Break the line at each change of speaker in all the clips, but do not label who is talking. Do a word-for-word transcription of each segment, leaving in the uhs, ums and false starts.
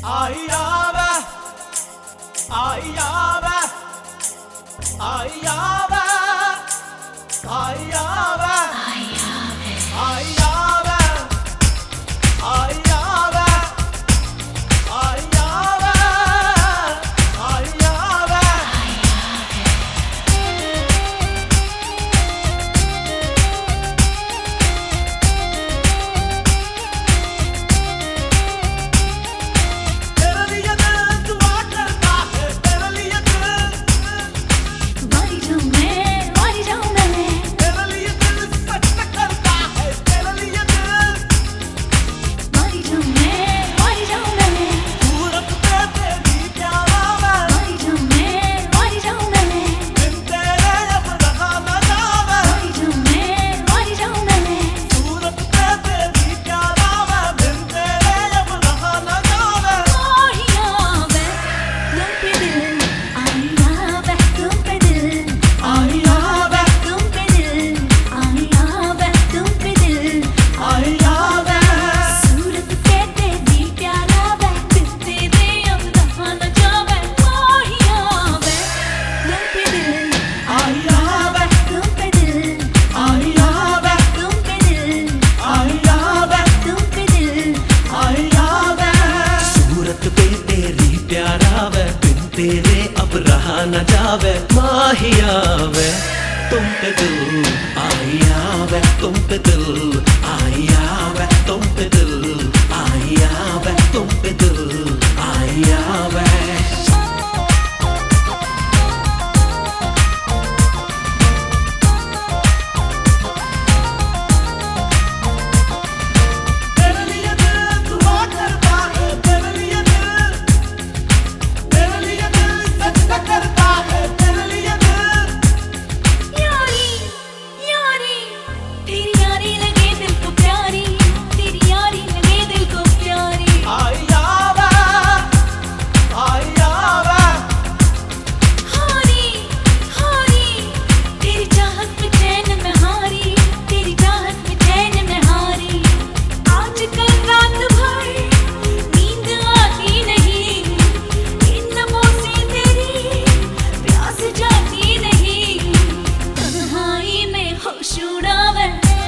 आई आवे, आई आवे, आई आवे, आई आवे, आई आवे, आई आवे, आई आवे, आई आवे। तेरे लिए दिल दुआ करता है, तेरे लिए दिल
मर जाऊं मैं, मर जाऊं मैं,
तेरे लिए दिल सच करता है, तेरे लिए दिल
मर जाऊं मैं, मर जाऊं मैं,
सूरत पे तेरी प्यारा मैं,
मर जाऊं मैं, मर जाऊं मैं,
बिन तेरे अब रहा न जावे।
मर जाऊं मैं, मर जाऊं मैं,
सूरत पे तेरी प्यारा मैं, बिन तेरे अब रहा न जावे।
आई आवे, तुम पे दिल, आई आवे, तुम पे दिल,
आई आवे,
तुम पे दिल, आई आवे, तुम पे दिल,
आई आवे,
सूरत पे तेरी प्यारा वे, दिल तेरे अब रहा न जावे। आई आवे, तुम पे दिल,
आई आवे,
तुम पे दिल,
आई आवे,
तुम पे दिल,
आई आवे,
तुम पे दिल,
आई आवे।
सूरत पे तेरी प्यारा वे, बिन तेरे अब रहा न जावे। माहिया वे तुम पे दिल, आई आवे, तुम पे दिल, आई आवे, तुम पे दिल, आई आवे, तुम पे दिल, आई आवे।
तेरे लिए दिल दुआ करता है, तेरे लिए दिल, तेरे लिए दिल सच करता है, तेरे लिए दिल
यारी, यारी, तेरी यारी लगे दिल को प्यारी, तेरी यारी लगे दिल को प्यारी।
आई आवे, आई आवे,
हारी, हारी, तेरी चाहत में चैन में हारी, तेरी चाहत में चैन में हारी। आजकल रात भर नींद आती नहीं, इन लबों से तेरी प्यास जाती नहीं, तन्हाई में होश उड़ावे,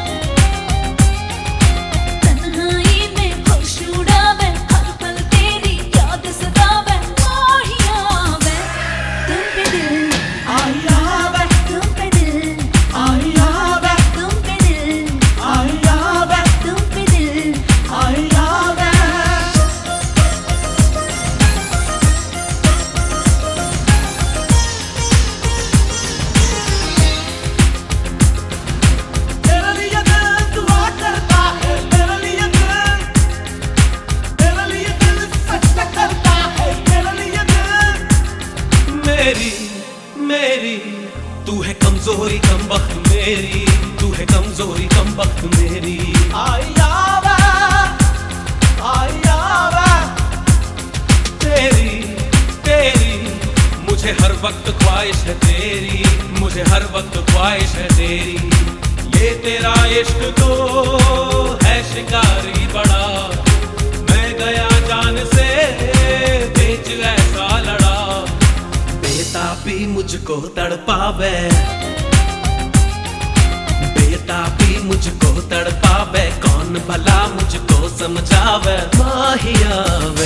तन्हाई में होश उड़ावे, हर पल तेरी याद सतावे। आई आवे, तुम पे दिल,
आई आवे,
तुम पे दिल,
आई आवे,
तुम पे दिल,
आई आवे,
तुम पे दिल,
आई आवे। तेरे लिए दिल दुआ करता है, तेरे लिए दिल, तेरे लिए दिल सच करता है, तेरे लिए दिल
मेरी मेरी तू है कमजोरी कम वक्त मेरी, तू है कमजोरी कम वक्त मेरी।
आई आवे, आई आवे,
तेरी तेरी मुझे हर वक्त ख्वाहिश है तेरी, मुझे हर वक्त ख्वाहिश है तेरी। ये तेरा इश्क तो है शिकारी बड़ा, मैं गया जान से बेच ऐसा लड़ा। बेताबी मुझको तड़पावे, बेताबी मुझको तड़पावे, कौन भला मुझको समझावे। माहिया वे